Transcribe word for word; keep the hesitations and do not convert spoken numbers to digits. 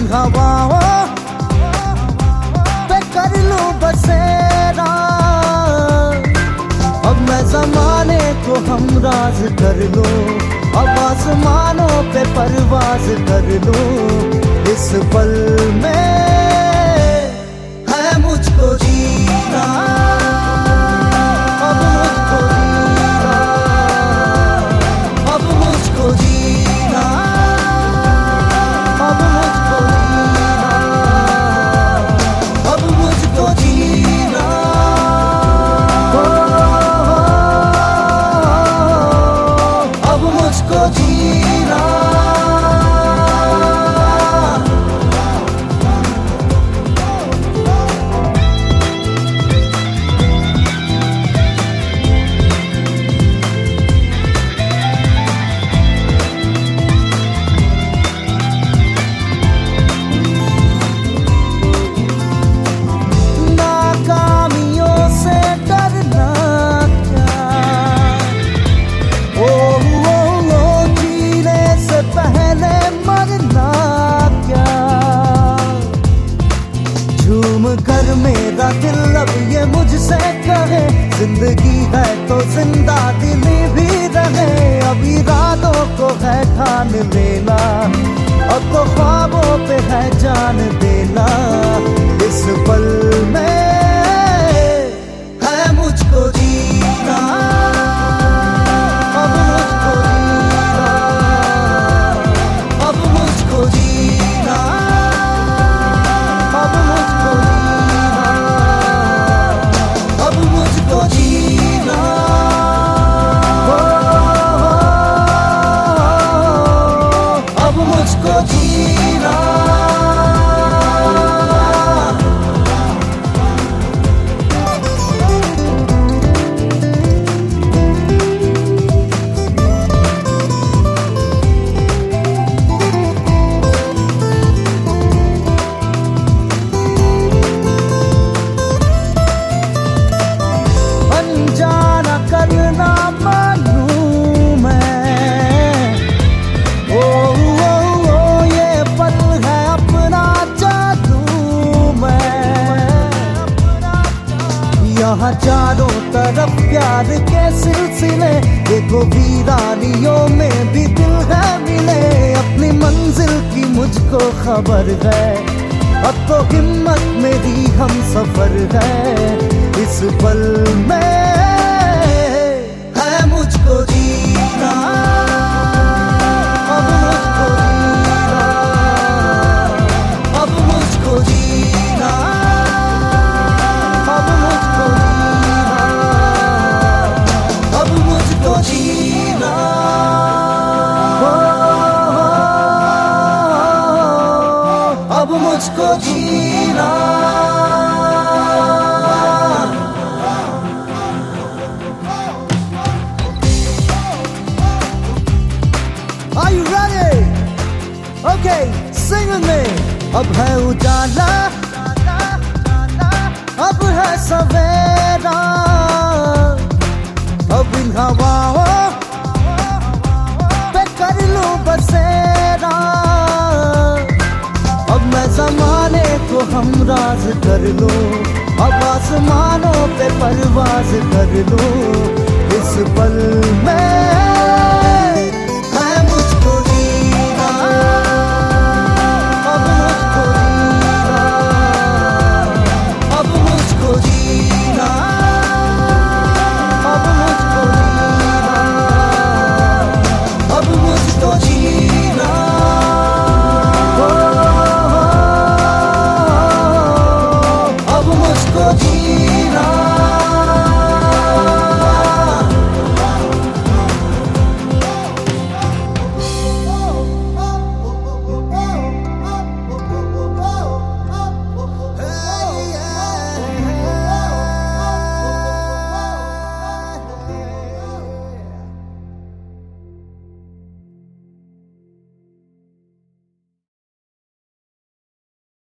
इन हवाओं पे कर लूं बसेरा। अब मैं ज़माने को हमराज कर लूं, अब आसमानों पे परवाज कर लूं। इस पल में है मुझको जीना, अब मुझको जीना, अब मुझको जीना, अब मुझको जीना, अब मुझको जीना। अब मुझको जीना। कर मेरा दिल अब ये मुझसे कहे, जिंदगी है तो जिंदा दिली भी रहे। अब इरादों को है ठान लेना, अब तो ख्वाबों पे है जान देना। इस पल में है मुझको जीना, अब मुझको जीना, अब मुझको जीना, अब मुझको जीना, अब मुझको जीना। अब मुझको जीना। अनजाना करना मानूं मैं, ओ, ओ, ओ ये पल है अपना जादू मैं। यहाँ चारों तरफ प्यार के सिलसिले, देखो वीरानियों में भी दिल है मिले। अपनी मंजिल की मुझको खबर है, अब तो हिम्मत मेरी हम सफर है। इस पल में है मुझको जीना, अब मुझको जीना, अब मुझको जीना, अब मुझको जीना, अब मुझको जीना। अब मुझको जीना। Are you ready? Okay, sing with me. अब है उजाला, अब है सवेरा। अब इन हवाओं पे कर लूं बसेरा। अब मैं ज़माने को हमराज कर लूं, अब आसमानों पे परवाज कर लूं। इस पल में